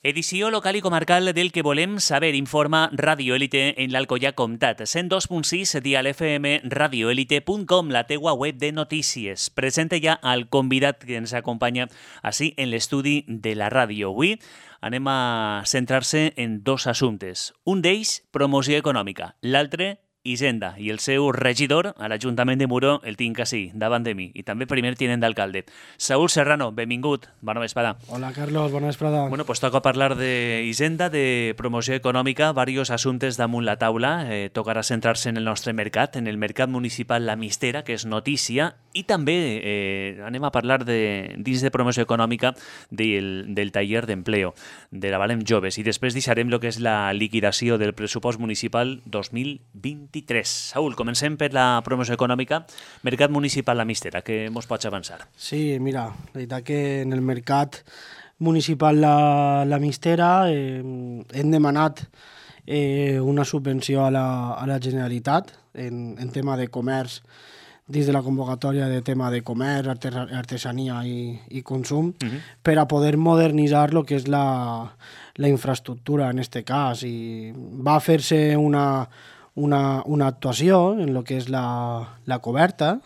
Edició local i comarcal del que volem saber, informa Radio Élite en l'Alcoià Comtat. 102.6 dial FM, radioelite.com, la teua web de notícies. Presenta ja el convidat que ens acompanya així en l'estudi de la ràdio. Avui anem a centrar-se en dos assumptes. Un d'ells, promoció econòmica. L'altre, Hisenda, i el seu regidor a l'Ajuntament de Muro el tinc així, davant de mi, i també primer tinent d'alcalde. Saúl Serrano, benvingut, bona vesprada. Hola Carlos, bona vesprada. Bueno, pues toca parlar de Hisenda, de promoció econòmica, varios assumptes damunt la taula. Tocarà centrar-se en el nostre mercat, en el mercat municipal La Mistera, que és notícia, i també anem a parlar dins de promoció econòmica del taller d'empleo, de la Valem Joves, i després deixarem el que és la liquidació del pressupost municipal 2023. Saúl, comencem per la promoció econòmica. Mercat municipal La Mistera, què ens pots avançar? Sí, mira, la veritat que en el mercat municipal La Mistera hem demanat una subvenció a la Generalitat en tema de comerç, dins de la convocatòria de tema de comerç, artesania i consum, per a poder modernitzar el que és la infraestructura en aquest cas. I va fer-se una actuació en el que és la coberta,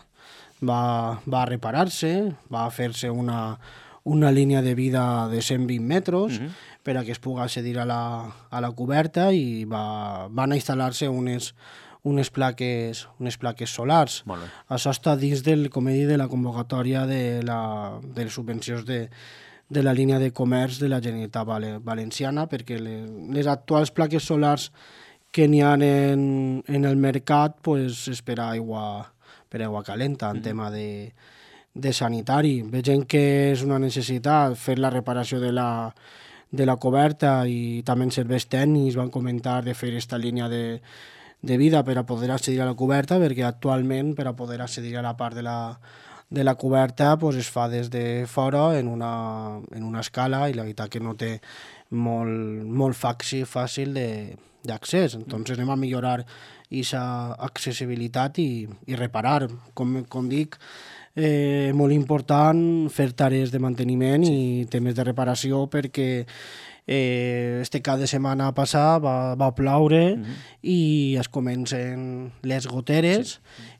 va reparar-se, va fer-se una línia de vida de 120 metres per a que es pugui accedir a la coberta, i van instal·lar-se unes plaques solars. Això està dins com he dit, de la convocatòria de les subvencions de la línia de comerç de la Generalitat Valenciana, perquè les actuals plaques solars que n'hi ha en el mercat és per aigua calenta, en tema de sanitari. Vegem que és una necessitat fer la reparació de la coberta, i també en serveis tècnics van comentar de fer aquesta línia de vida per a poder accedir a la coberta, perquè actualment per a poder accedir a la part de la coberta es fa des de fora en una escala, i la veritat que no té molt fàcil d'accés. Entonces anem a millorar aquesta accessibilitat i reparar. Com dic, molt important fer tarees de manteniment i temes de reparació, perquè este cap de setmana passat va ploure i es comencen les goteres,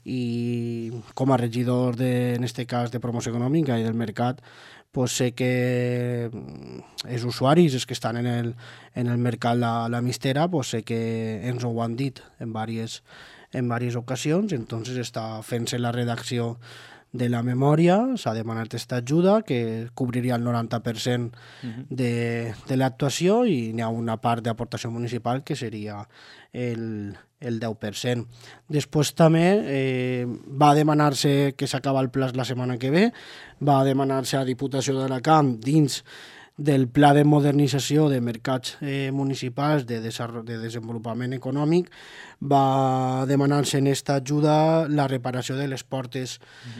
i com a regidor en este cas de promoció econòmica i del mercat, sé que els usuaris, els que estan en el mercat La Mistera, sé que ens ho han dit en diverses ocasions. Entonces està fent-se la redacció de la memòria, s'ha demanat aquesta ajuda que cobriria el 90% de l'actuació, i n'hi ha una part d'aportació municipal que seria el 10%. Després també va demanar-se, que s'acaba el pla la setmana que ve, va demanar-se a Diputació d'Alacant, dins del pla de modernització de mercats municipals de desenvolupament econòmic, va demanar-se en aquesta ajuda la reparació de les portes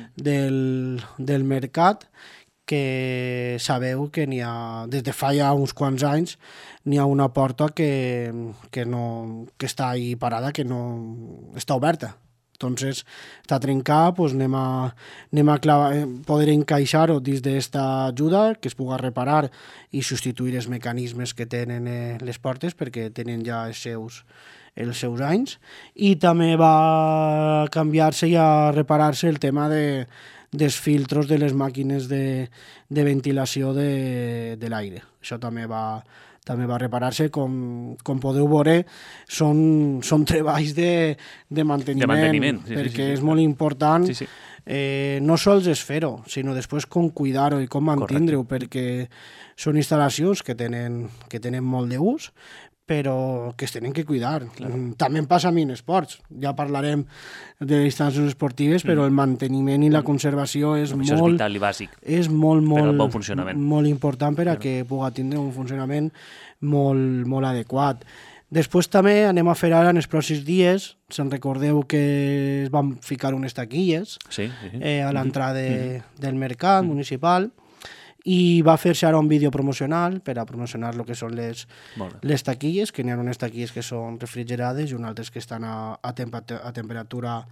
del mercat, que sabeu que n'hi ha, des de fa ja uns quants anys, n'hi ha una porta que està ahí parada, que no està oberta. Entonces, està trencada, anem a poder encaixar-ho dins d'aquesta ajuda, que es pugui reparar i substituir els mecanismes que tenen les portes, perquè tenen ja els seus anys. I també va canviar-se i a reparar-se el tema dels filtros de les màquines de ventilació de l'aire. Això també va reparar-se. Com podeu veure, són treballs de manteniment, perquè és molt important no sols és fer-ho, sinó després com cuidar-ho i com mantindre-ho, perquè són instal·lacions que tenen molt d'ús, però que es tenen que cuidar. També passa a Minesports. Ja parlarem de les instal·lacions esportives, però el manteniment i la conservació és vital i bàsic. És molt important per a que pugui tindre un funcionament molt adequat. Després també anem a fer ara en els pròxims dies, se'n recordeu que es van ficar unes taquilles a l'entrada del mercat municipal, i va fer-se ara un vídeo promocional per a promocionar el que són les taquilles, que n'hi ha unes taquilles que són refrigerades i unes altres que estan a temperatura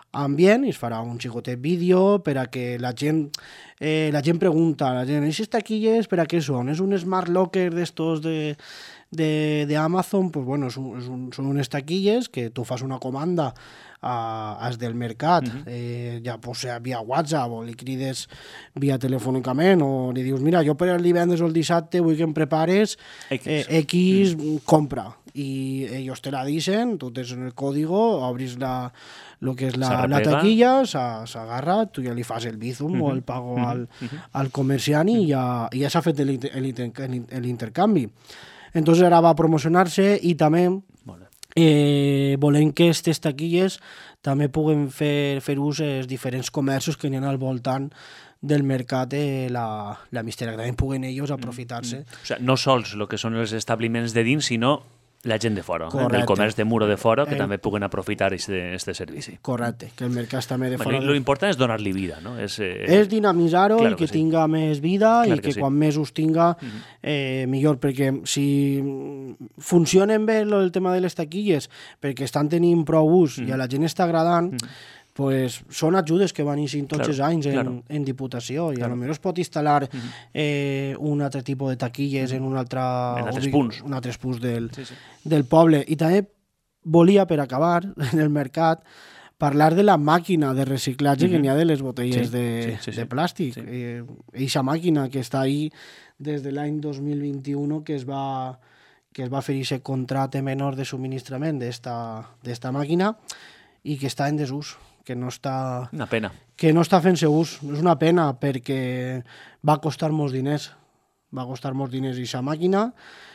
ambient i es farà un xicotet vídeo per a que la gent pregunta, la gent, aquestes taquilles per a què són? És un smart locker d'estos de Amazon? Pues bueno, són unes taquilles que tu fas una comanda als del mercat, ja pot ser via WhatsApp o li crides via telefònicament o li dius, mira, jo per el divendres o el dissabte vull que em prepares X compra, i ells te la dicen, tu tens en el código, obris lo que és la taquilla, s'agarra, tu ja li fas el bizum o el pago al comerciant i ja s'ha fet l'intercanvi. Entonces ara va a promocionar-se i també volem que aquestes taquilles també puguen fer ús els diferents comerços que n'hi ha al voltant del mercat de la mistera, que també puguen ells aprofitar-se. O sigui, no sols el que són els establiments de dins, sinó la gent de fora, el comerç de muro de fora, que també puguen aprofitar aquest servici. Correcte, que el mercat també de fora... L'important és donar-li vida, no? És dinamitzar-ho i que tinga més vida i que quan més us tinga, millor, perquè si funcionen bé el tema de les taquilles, perquè estan tenint prou ús i a la gent està agradant, pues són ajudes que van eixint tots els anys en Diputació i potser es pot instal·lar un altre tipus de taquilles en un altres punts del poble. I també volia, per acabar, en el mercat, parlar de la màquina de reciclatge que n'hi ha de les botelles de plàstic. Eixa màquina que està ahí des de l'any 2021 que es va fer aquest contracte menor de subministrament d'esta màquina i que està en desús, que no està... Una pena. Que no està fent-se ús. És una pena perquè va costar molts diners. Va costar molts diners aquesta màquina.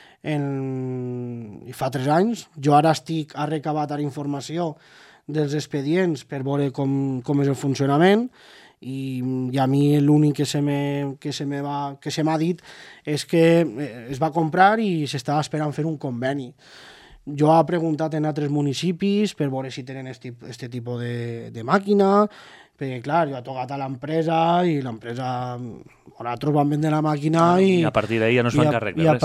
I fa 3 anys. Jo ara estic a recabar informació dels expedients per veure com és el funcionament i a mi l'únic que se m'ha dit és que es va comprar i s'estava esperant fer un conveni. Jo he preguntat en altres municipis per veure si tenen aquest tipus de màquina, perquè, clar, jo he tocat a l'empresa i l'empresa... Nosaltres vam vendre la màquina i a partir d'ahí ja no es van carregar res. I a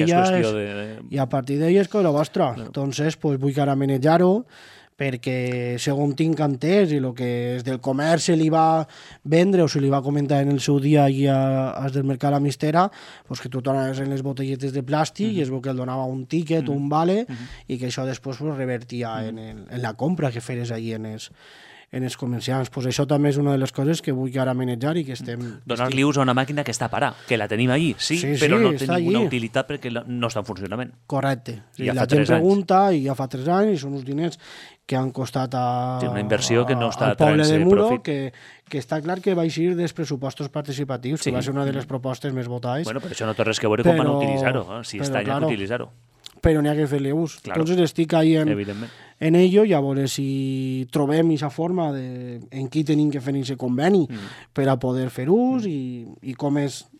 partir d'ahí és cosa vostra. Entonces, pues, vull ara manejar-ho perquè, segons tinc entès, i el que és del comerç se li va vendre o se li va comentar en el seu dia als del mercat La Mistera, pues que tu tornaves en les botelletes de plàstic i es veu que el donava un tíquet o un vale i que això després revertia en la compra que feres allí en els comerciants. Pues això també és una de les coses que vull ara manejar i que estem... Donar-li ús a una màquina que està parada, que la tenim allí, però no té ninguna utilitat perquè no està en funcionament. Correcte. La gent pregunta i ja fa 3 anys i són uns diners que han costat una inversió que no està al poble de Muro, profit. Que està clar que va eixir dels pressupostos participatius, que va ser una de les propostes més votades. Bueno, però això no té res que veure com van utilitzar-ho, si està allà que utilitzar-ho. Però n'hi ha que fer-li ús. Entonces estic ahí en ello i a veure si trobem aquesta forma en qui tenim que fer aquest conveni per a poder fer ús i com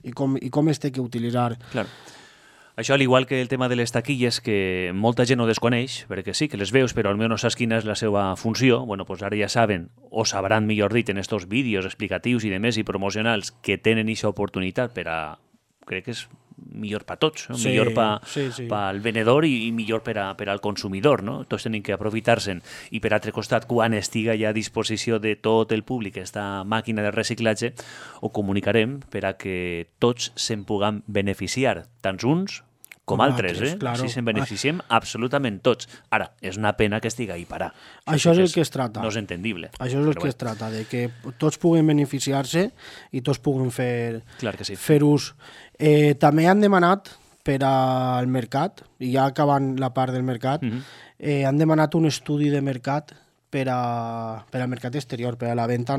es té que utilitzar. Claro. Això, al igual que el tema de les taquilles, que molta gent no desconeix, perquè sí, que les veus, però almenys no saps quina és la seva funció, bueno, pues ara ja saben, o sabran, millor dit, en estos vídeos explicatius i demés i promocionals que tenen aquesta oportunitat per a... crec que és millor per tots, no? Millor pel venedor i millor per al consumidor, no? Tots tenen que aprofitar-se'n. I per altre costat, quan estiga ja a disposició de tot el públic aquesta màquina de reciclatge, ho comunicarem per a que tots se'n puguem beneficiar, tant uns com altres, claro. Així se'n beneficiem absolutament tots. Ara, és una pena que estigui ahí parar. Això és el que es tracta. No és entendible. Això és el que es tracta, de que tots puguen beneficiar-se i tots puguen fer ús. També han demanat per al mercat, i ja acabant la part del mercat, han demanat un estudi de mercat per al mercat exterior, per a la venda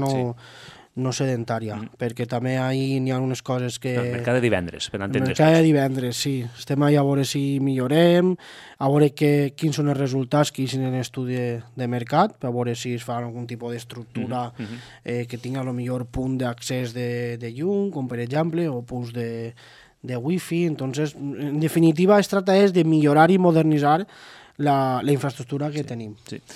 no sedentària, perquè també n'hi ha unes coses que... El mercat de divendres, per entendre's. El mercat de divendres, sí. Estem allà a veure si millorem, a veure quins són els resultats que hi ha en l'estudi de mercat, per veure si es fa algun tipus d'estructura que tingui el millor punt d'accés de llum, com per exemple, o punts de wifi. Entonces, en definitiva, es tracta de millorar i modernitzar la infraestructura que tenim. Sí.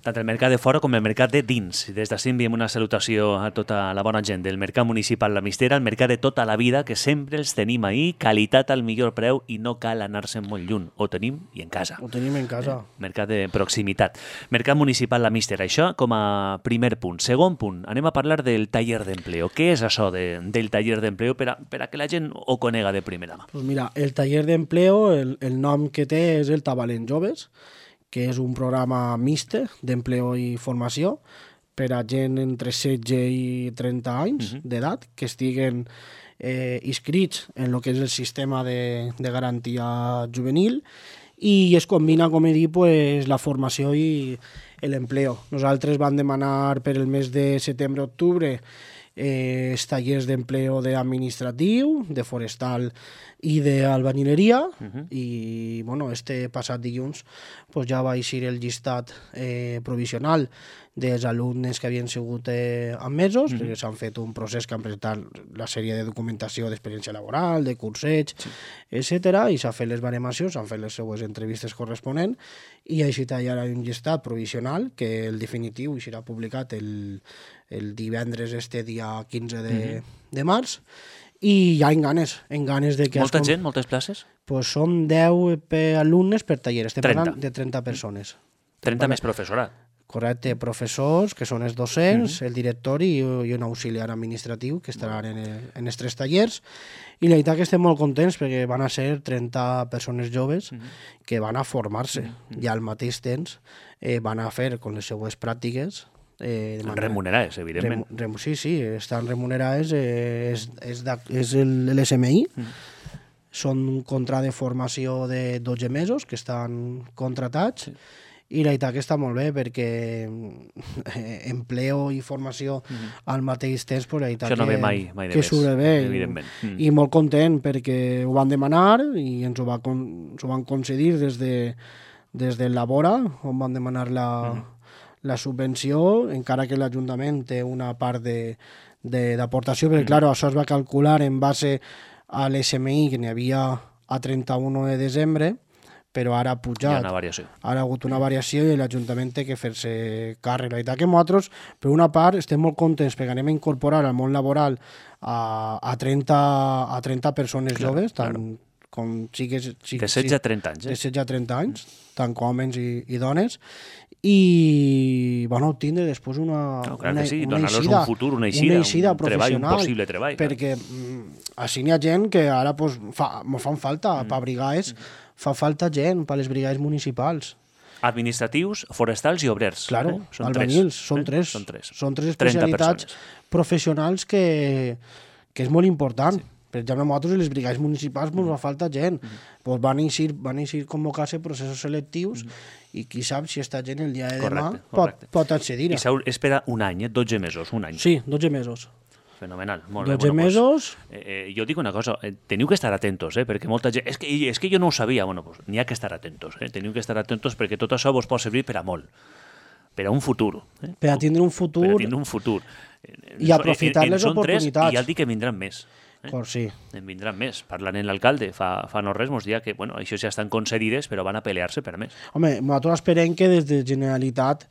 Tant el mercat de fora com el mercat de dins. Des d'ací enviem una salutació a tota la bona gent del mercat municipal La Mistera, el mercat de tota la vida, que sempre els tenim ahí, qualitat al millor preu i no cal anar-se'n molt lluny. Ho tenim i en casa. Ho tenim en casa. Mercat de proximitat. Mercat municipal La Mistera. Això com a primer punt. Segon punt, anem a parlar del taller d'empleo. Què és això del taller d'empleo per a que la gent ho conega de primera mà? Pues mira, el taller d'empleo, el nom que té és el Tabalent Joves, que és un programa mixte d'empleo i formació per a gent entre 16 i 30 anys d'edat que estiguen inscrits en el que és el sistema de garantia juvenil i es combina, com he dit, pues, la formació i l'empleo. Nosaltres vam demanar per el mes de setembre-octubre els tallers d'empleo d'administratiu, de forestal i d'albañileria i bueno, este passat dilluns pues, ja va eixir el llistat provisional dels alumnes que havien sigut admesos, perquè s'han fet un procés que han presentat la sèrie de documentació d'experiència laboral, de curseig, etc. i s'han fet les baremacions, s'han fet les seues entrevistes corresponents i així hi ha un llistat provisional que el definitiu serà publicat el divendres dia 15 de març i ja en ganes de que... Molta gent, moltes places? Pues són 10 alumnes per taller, estem parlant de 30 persones. 30 més professorat. Correcte, professors, que són els docents, el director i un auxiliar administratiu que estaran en els 3 tallers. I la veritat que estem molt contents perquè van a ser 30 persones joves que van a formar-se i al mateix temps van a fer con les seues pràctiques remunerades, evidentment. Sí, estan remunerades, és l'SMI, són un contracte de formació de 12 mesos que estan contratats i la veritat que està molt bé perquè empleo i formació al mateix temps, pues, la veritat això no ve mai de més, evidentment. I molt content perquè ho van demanar i ens ho van concedir des de Labora, on van demanar la subvenció, encara que l'Ajuntament té una part d'aportació, perquè clar, això es va calcular en base a l'SMI que n'hi havia a 31 de desembre, però ara ha pujat. Hi ha una variació. Ara ha hagut una variació i l'Ajuntament té que fer-se càrrec. La veritat que nosaltres, per una part, estem molt contents perquè anem a incorporar al món laboral a 30 persones joves, tant com sigues... De 16 a 30 anys. De 16 a 30 anys, tant com homes i dones, i bueno, tindre després una donar-los un futur, una eixida, un treball, un possible treball. Perquè així n'hi ha gent que ara pues, fan falta per brigades, fa falta gent per les brigades municipals. Administratius, forestals i obrers. Claro, albañils, són tres. Són tres especialitats professionals que és molt important. Sí. Per exemple, nosaltres les brigades municipals ens fa falta gent. Pues van eixir convocar-se processos selectius i qui sap si aquesta gent el dia de demà pot accedir. I s'ha esperat un any, 12 mesos, un any. Sí, 12 mesos. Fenomenal, molt bé. 12 mesos... Jo dic una cosa, teniu que estar atentos, perquè molta gent... És que jo no ho sabia, bueno, pues, n'hi ha que estar atentos, teniu que estar atentos perquè tot això vos pot servir per a molt, per a un futur. Per a tindre un futur... Per a tindre un futur. I aprofitar les oportunitats. I ja et dic que en vindran més. Sí. En vindran més. Parlant amb l'alcalde fa no res, ens dia que bueno, això ja estan concedides, però van a pelear-se per a més. Home, nosaltres esperem que des de Generalitat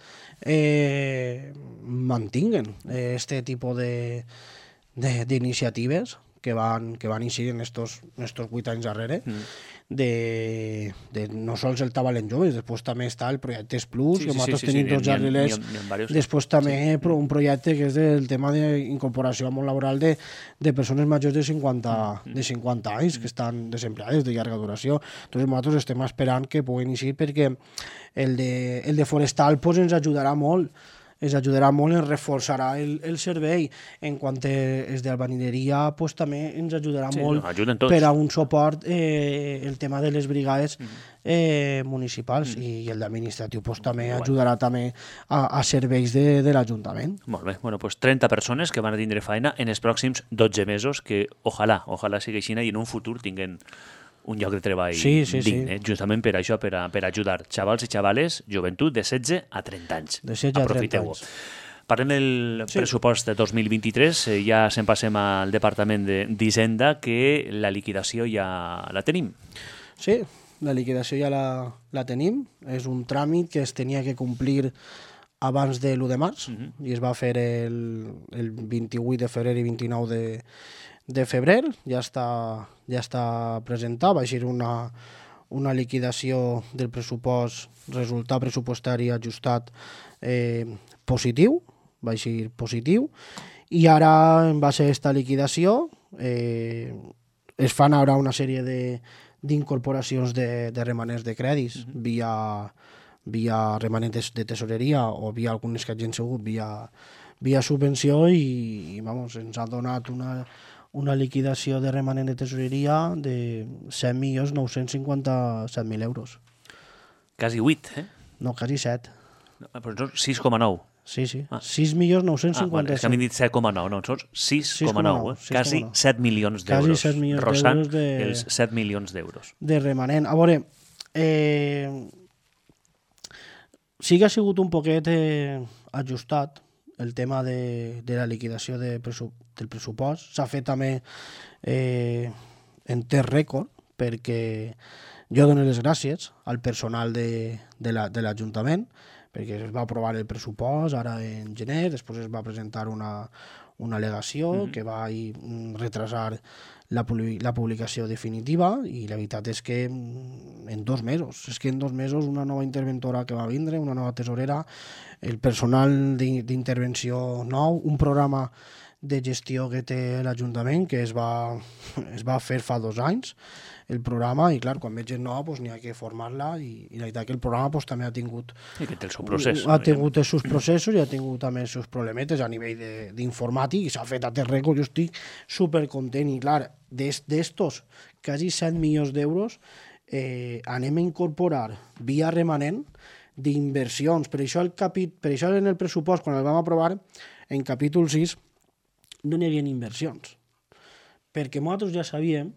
mantinguen este tipus d'iniciatives que van eixir en estos 8 anys darrere, de no sols el Tabalent Joves, després també està el projecte Plus, que nosaltres tenim tots ja relés, després també un projecte que és del tema d'incorporació al món laboral de persones majors de 50 anys que estan desempleades de llarga duració. Entonces nosaltres estem esperant que puguin eixir perquè el de forestal pues, ens ajudarà molt, ens reforçarà el servei. En quant és d'albañileria, pues, també ens ajudarà molt per a un suport el tema de les brigades municipals i el d'administratiu pues, també ajudarà també a serveis de l'Ajuntament. Molt bé, bueno, pues 30 persones que van a tindre feina en els pròxims 12 mesos que ojalà sigui així i en un futur tinguen un lloc de treball digne, justament per això, per ajudar xavals i xavales, joventut de 16 a 30 anys. De 16 a 30 anys. Parlem del pressupost de 2023, ja se'n passem al Departament d'Hisenda, que la liquidació ja la tenim. Sí, la liquidació ja la tenim. És un tràmit que es tenia que complir abans de l'1 de març, i es va fer el 28 de febrer i 29 de febrer, ja està presentat, va ser una liquidació del pressupost, resultat pressupostari ajustat positiu, va ser positiu, i ara en base a aquesta liquidació es fan ara una sèrie d'incorporacions de remanents de crèdits via remanents de tesoreria o via algunes que hagin sigut via subvenció i vamos, ens ha donat una liquidació de remanent de tesoreria de 7.957.000 euros. Quasi 8, eh? No, quasi 7. Però 6,9. Sí. 6.957.000. Bueno, és que m'he dit 7,9, no, són 6,9, quasi 7 milions d'euros. Quasi 7 milions rossant d'euros els 7 milions d'euros. De remanent. A veure, sí que ha sigut un poquet ajustat el tema de la liquidació del pressupost. S'ha fet també en temps rècord, perquè jo dono les gràcies al personal de l'Ajuntament, perquè es va aprovar el pressupost ara en gener, després es va presentar una al·legació que va retrasar la publicació definitiva, i la veritat és que en 2 mesos, una nova interventora que va vindre, una nova tesorera, el personal d'intervenció nou, un programa de gestió que té l'Ajuntament que es va fer fa 2 anys, el programa, i clar, quan veig gent nova n'hi ha que formar-la, i la veritat que el programa també ha tingut i que té el seu procés. Ha tingut els seus processos i ha tingut també els seus problemetes a nivell d'informàtic, i s'ha fet a temps rècord. Jo estic supercontent, i clar, d'estos quasi 7 milions d'euros anem a incorporar via remanent d'inversions. Per això en el pressupost, quan el vam aprovar, en capítol 6, no hi havia inversions, perquè nosaltres ja sabíem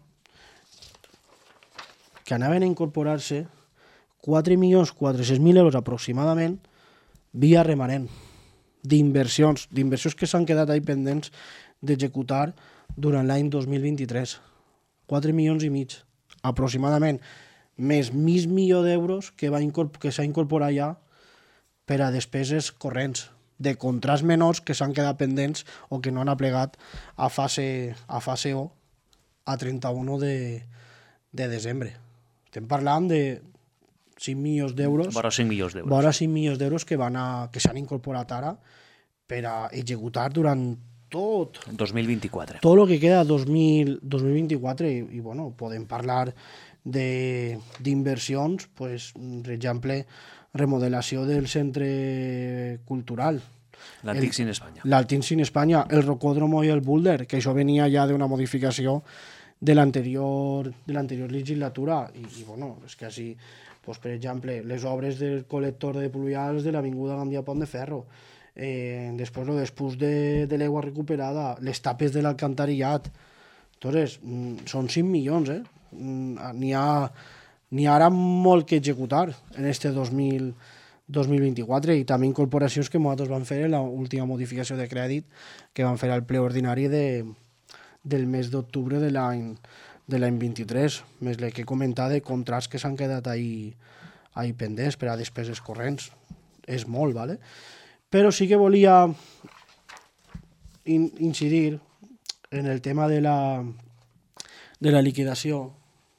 que anaven a incorporar-se 4.400.000 euros aproximadament via remanent d'inversions que s'han quedat ahí pendents d'executar durant l'any 2023. 4,5 milions aproximadament, més mig milió d'euros que s'ha incorporat ja per a despeses corrents de contrats menors que s'han quedat pendents o que no han aplegat a fase O a 31 de desembre. Estem parlant de 5 milions d'euros. Vora 5 milions d'euros. Vora 5 milions d'euros que s'han incorporat ara per a executar durant tot 2024. Tot el que queda 2024 i bueno, podem parlar d'inversions, pues, per exemple, remodelació del centre cultural. L'antic Cine Espanya. L'antic Cine Espanya, el Rocòdromo i el Boulder, que això venia ja d'una modificació de l'anterior legislatura, i bueno, és que així, pues, per exemple, les obres del col·lector de pluvials de l'Avinguda Gandia Pont de Ferro, després el despús de l'aigua recuperada, les tapes de l'alcantarillat. Entonces, són 5 milions, n'hi ha ara molt que executar en este 2024, i també incorporacions que nosaltres vam fer en l'última modificació de crèdit que vam fer al ple ordinari del mes d'octubre de l'any 23, més el que he comentat de contrats que s'han quedat ahí pendents per a despeses corrents. És molt, ¿vale? Però sí que volia incidir en el tema de la liquidació,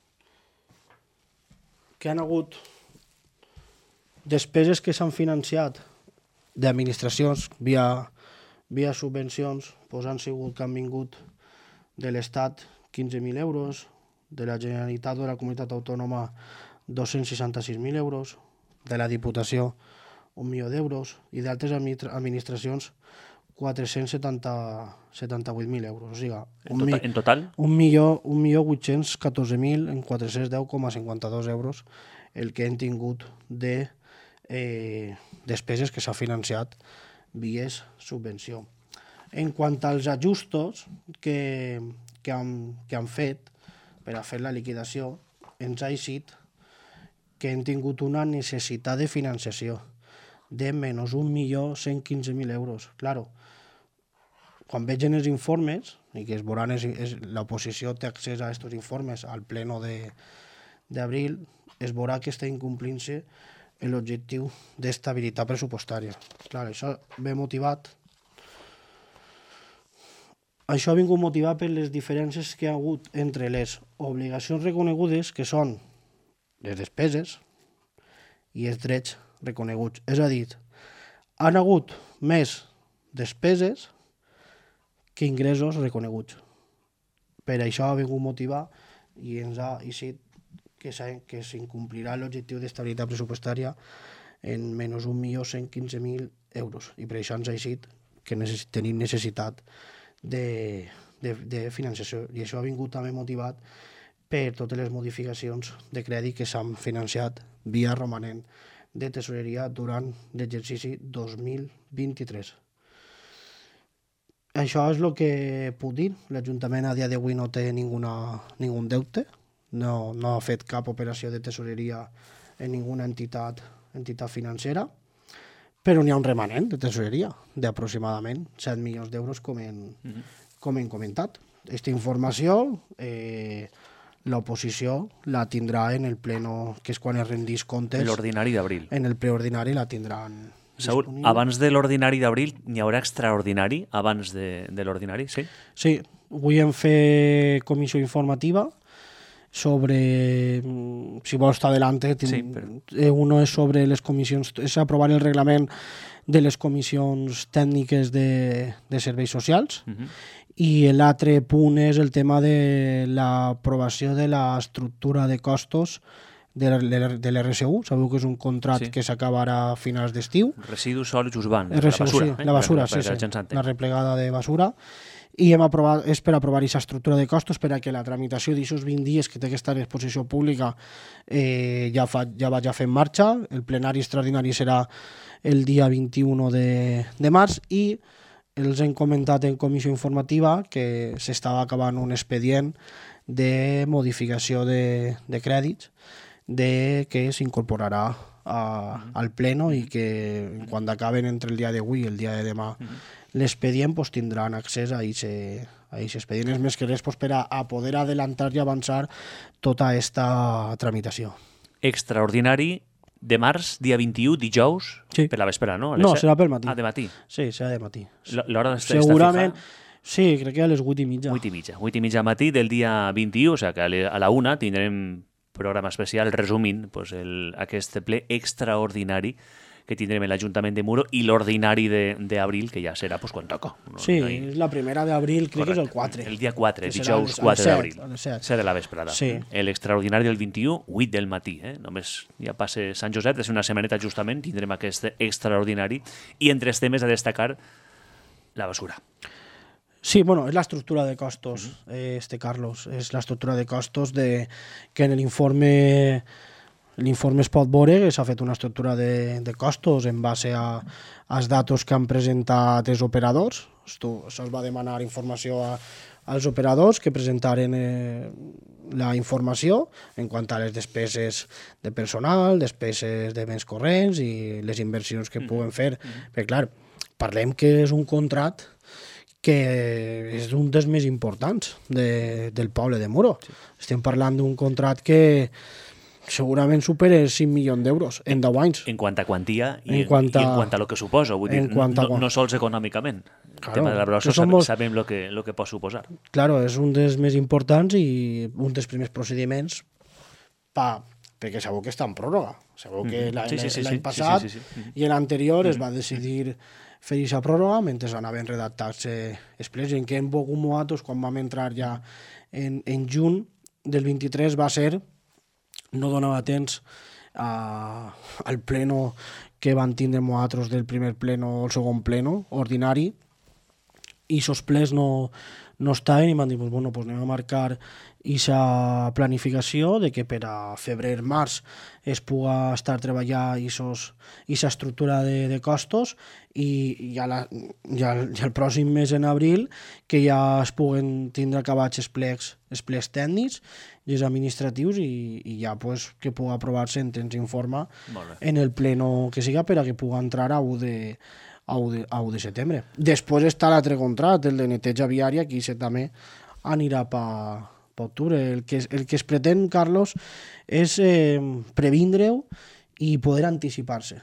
que han hagut despeses que s'han financiat d'administracions via subvencions, doncs han sigut que han vingut de l'Estat 15.000 euros, de la Generalitat o de la Comunitat Autònoma 266.000 euros, de la Diputació 1 milió d'euros i d'altres administracions 478.000 euros. O sigui, en total? 1.814.000 en 410,52 euros el que hem tingut de despeses que s'ha financiat vies subvenció. En quant als ajustos que han fet per a fer la liquidació, ens ha eixit que hem tingut una necessitat de financiació de menys 1.115.000 euros. Claro, quan vegin els informes, i que es veuran, l'oposició té accés a aquests informes al pleno d'abril, es veurà que està incomplint-se l'objectiu d'estabilitat pressupostària. Clar, això ve motivat. Això ha vingut motivat per les diferències que hi ha hagut entre les obligacions reconegudes, que són les despeses, i els drets reconeguts. És a dir, han hagut més despeses que ingressos reconeguts. Per això ha vingut motivar i ens ha eixit que s'incomplirà l'objectiu d'estabilitat pressupostària en menys 1.115.000 euros. I per això ens ha eixit que tenim necessitat de financiació. I això ha vingut també motivat per totes les modificacions de crèdit que s'han financiat via romanent de tesoreria durant l'exercici 2023. Això és el que puc dir. L'Ajuntament a dia d'avui no té ningú deute, no ha fet cap operació de tesoreria en ninguna entitat financera, però n'hi ha un remanent de tesoreria d'aproximadament 7 milions d'euros, com hem comentat. Aquesta informació l'oposició la tindrà en el pleno, que és quan es rendís comptes. L'ordinari d'abril. En el preordinari la tindran. Saúl, abans de l'ordinari d'abril n'hi haurà extraordinari abans de l'ordinari, sí? Sí, avui hem fet comissió informativa sobre, si vols t'adelante, uno és sobre les comissions, és aprovar el reglament de les comissions tècniques de serveis socials, i l'altre punt és el tema de l'aprovació de l'estructura de costos de l'RSU. Sabeu que és un contracte que s'acabarà a finals d'estiu. Residus sòlids urbans, la basura, la replegada de basura. I és per aprovar aquesta estructura de costos per a que la tramitació d'aquests 20 dies que té que estar en exposició pública ja vagi a fer en marxa. El plenari extraordinari serà el dia 21 de març i els hem comentat en comissió informativa que s'estava acabant un expedient de modificació de crèdits que s'incorporarà al pleno i que quan acaben entre el dia d'avui i el dia de demà l'expedient tindran accés a aquest expedient. És més que res per a poder adelantar i avançar tota aquesta tramitació. Extraordinari de març, dia 21, dijous, per la vespre, no? No, serà pel matí. De matí? Sí, serà de matí. L'hora està segurament, sí, crec que a les 8:30. 8:30 matí del dia 21, o sigui que a la 1 tindrem programa especial resumint aquest ple extraordinari que tindrem en l'Ajuntament de Muro i l'ordinari d'abril, que ja serà quan toca. Sí, és la primera d'abril, crec que és el 4. El dia 4, dijous 4 d'abril. Serà la vesprada. L'extraordinari del 21, 8 del matí. Només ja passa Sant Josep, és una setmaneta justament, tindrem aquest extraordinari. I entre els temes a destacar, la basura. Sí, bueno, és l'estructura de costos, Carlos. És l'estructura de costos que en l'informe es pot veure que s'ha fet una estructura de costos en base als datos que han presentat els operadors. Se'ls va demanar informació als operadors que presentaren la informació en quant a les despeses de personal, despeses de béns corrents i les inversions que puguen fer. Perquè, clar, parlem que és un contracte que és un dels més importants del poble de Muro. Estem parlant d'un contracte que segurament supera 5 milions d'euros en 10 anys. En quant a quantia i en quant a lo que suposa, vull dir, no sols econòmicament. El tema de la brossa sabem lo que pot suposar. Claro, és un dels més importants i un dels primers procediments perquè sabeu que està en pròrroga. Sabeu que l'any passat i l'anterior es va decidir fer aquesta pròrroga mentre anaven redactant-se els plens, en què en volgut nosaltres, quan vam entrar ja en juny del 23, va ser no donava temps al pleno que van tindre nosaltres del primer pleno o el segon pleno ordinari, i aquests plens no estaven i van dir, bueno, anem a marcar aquesta planificació de que per a febrer-març es puga estar treballant aquesta estructura de costos i el pròxim mes en abril que ja es puguen tindre acabats els plecs tècnics i els administratius i ja que puga aprovar-se en temps informe en el pleno que siga per a que puga entrar a 1 de setembre. Després està l'altre contracte, el de neteja viària, que també anirà per octubre. El que es pretén, Carlos, és previndre-ho i poder anticipar-se.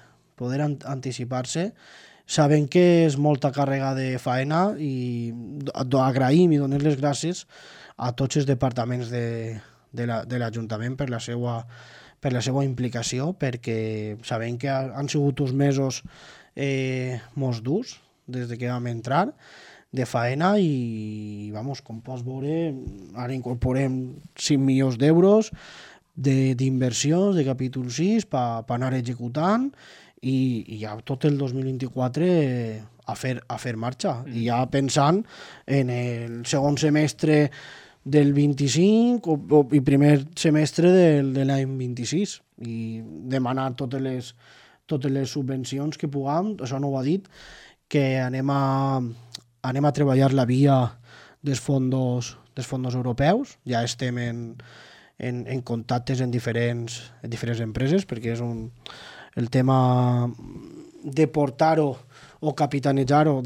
Sabent que és molta càrrega de faena i agraïm i donem les gràcies a tots els departaments de l'Ajuntament per la seva implicació, perquè sabem que han sigut uns mesos molt durs des que vam entrar de faena i, com pots veure, ara incorporem 5 milions d'euros d'inversions de capítol 6 per anar executant i ja tot el 2024 a fer marxa. I ja pensant en el segon semestre del 25 i primer semestre de l'any 26 i demanar totes les subvencions que puguem, això no ho ha dit, que anem a treballar la via dels fons europeus, ja estem en contactes en diferents empreses, perquè és el tema de portar-ho o capitanejar-ho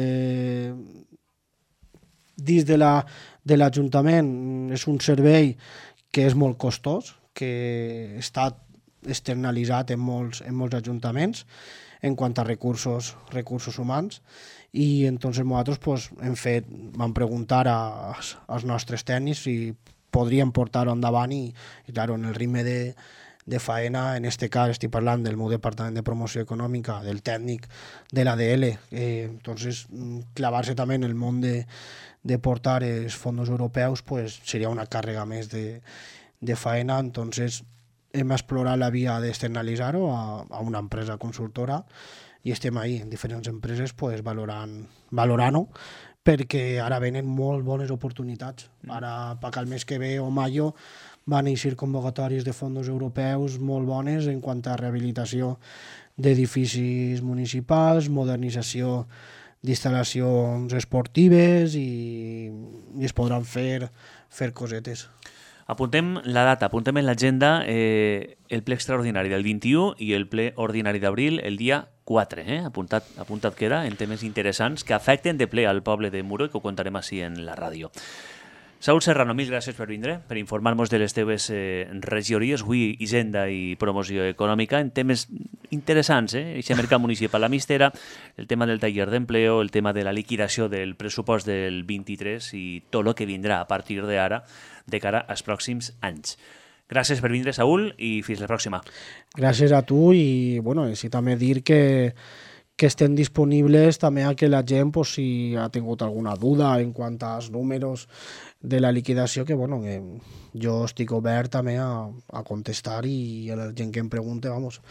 dins de l'Ajuntament és un servei que és molt costós, que està externalitzat en molts ajuntaments en quant a recursos humans, i entonces nosaltres vam preguntar als nostres tècnics si podrien portar-ho endavant i claro, en el ritme de faena, en este cas estic parlant del meu departament de promoció econòmica, del tècnic de l'ADL, entonces clavar-se també en el món de portar els fons europeus seria una càrrega més de faena, entonces hem explorat la via d'externalitzar-ho a una empresa consultora i estem ahí en diferents empreses valorant-ho, perquè ara venen molt bones oportunitats. Ara, per al mes que ve o maio, van eixir convocatòries de fons europeus molt bones en quant a rehabilitació d'edificis municipals, modernització d'instal·lacions esportives i es podran fer cosetes. Apuntem la data, apuntem en l'agenda el ple extraordinari del 21 i el ple ordinari d'abril el dia 4. Apuntat queda en temes interessants que afecten de ple al poble de Muro i que ho contarem així en la ràdio. Saúl Serrano, mil gràcies per vindre, per informar-nos de les teves regidories, avui Hisenda i Promoció Econòmica, en temes interessants, Eixe mercat municipal a Mistera, el tema del taller d'empleo, el tema de la liquidació del pressupost del 23 i tot el que vindrà a partir d'ara de cara als pròxims anys. Gràcies per vindre, Saúl, i fins la pròxima. Gràcies a tu i, sí, també dir que estem disponibles també a que la gent, si ha tingut alguna duda en quant als números de la liquidació, que jo estic obert també a contestar i a la gent que em pregunte,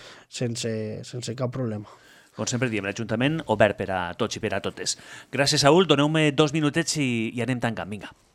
sense cap problema. Com sempre diem, l'Ajuntament obert per a tots i per a totes. Gràcies, Saúl. Doneu-me 2 minutets i anem tancant. Vinga.